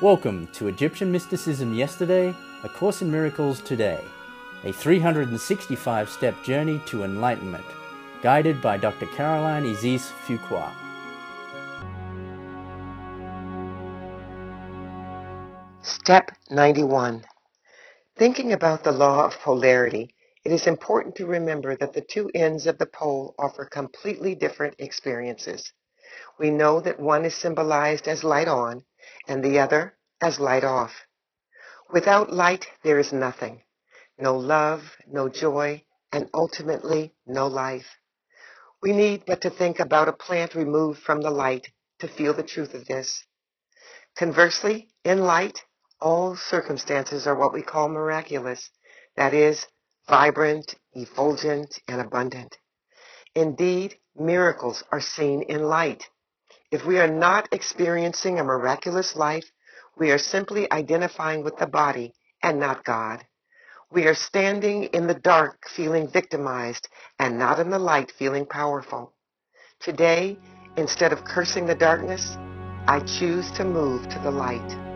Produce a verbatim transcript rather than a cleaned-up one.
Welcome to Egyptian Mysticism Yesterday, A Course in Miracles Today, a three hundred sixty-five step journey to enlightenment, guided by Doctor Caroline Isis-Fuqua. Step ninety-one. Thinking about the law of polarity, it is important to remember that the two ends of the pole offer completely different experiences. We know that one is symbolized as light on and the other as light off. Without light, there is nothing. No love, no joy, and ultimately no life. We need but to think about a plant removed from the light to feel the truth of this. Conversely, in light, all circumstances are what we call miraculous, that is, vibrant, effulgent, and abundant. Indeed, miracles are seen in light. If we are not experiencing a miraculous life, we are simply identifying with the body and not God. We are standing in the dark feeling victimized and not in the light feeling powerful. Today, instead of cursing the darkness, I choose to move to the light.